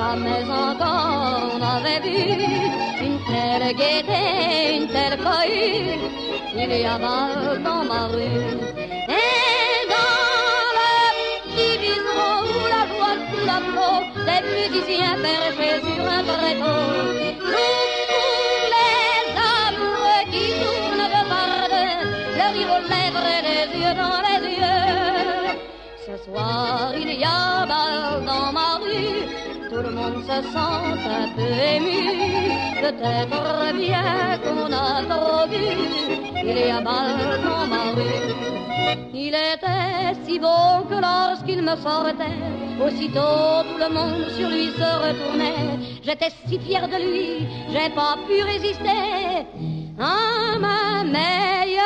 jamais encore on n'avait vu une telle gaieté, une telle cohue. Il y a mal dans ma rue. Et dans le petit bistrot où la joie sous la peau, des musiciens perchés sur un tréteau. Nous pour les amoureux qui tournent de part deux, le rire aux lèvres et les yeux dans les yeux. Ce soir il y a bal dans ma rue, tout le monde se sent un peu ému. Peut-être bien qu'on a trop vu, il y a bal dans ma rue. Il était si beau que lorsqu'il me sortait, aussitôt tout le monde sur lui se retournait. J'étais si fière de lui, j'ai pas pu résister à ma meilleure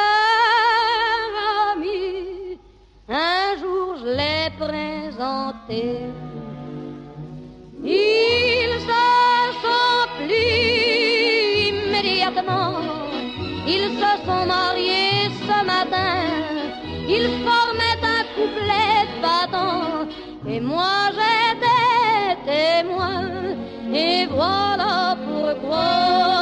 amie. Un jour je l'ai présenté. Ils se sont plis immédiatement. Ils se sont mariés ce matin. Ils formaient un couplet battant. Et moi j'étais témoin. Et voilà pourquoi.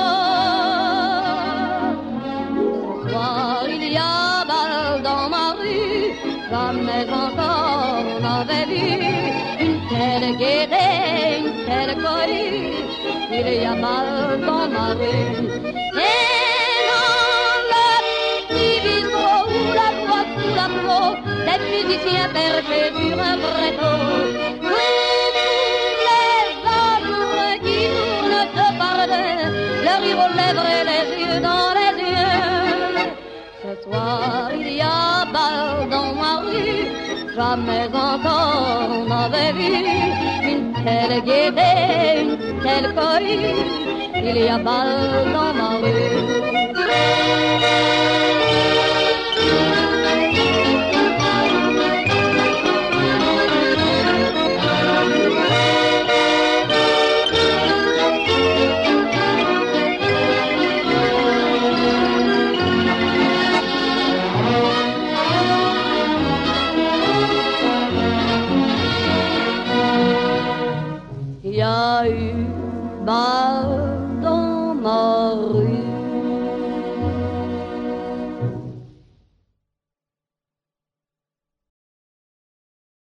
Ce soir il y a bal dans ma rue. Jamais encore on n'avait vu une telle gaieté, une telle cohue. Il y a bal dans ma rue. Et dans le petit bistrot où la joie sous la peau, des musiciens perchés sur un tréteau. Tous les amoureux qui tournent de part deux, le rire aux lèvres et les yeux dans les yeux. Ce soir il y a bal dans ma rue. Jamais encore on n'avait vu une telle gaieté, une telle cohue. Il y a bal dans ma rue. Il y a eu